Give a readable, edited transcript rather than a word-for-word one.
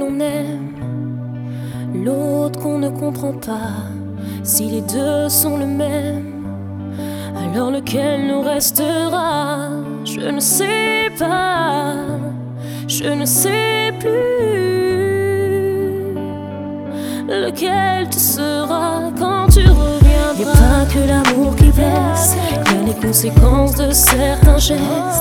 qu'on aime, l'autre qu'on ne comprend pas. Si les deux sont le même, alors lequel nous restera? Je ne sais pas, je ne sais plus lequel tu seras quand tu reviendras. Y'a pas que l'amour qui blesse, y'a les conséquences de certains gestes.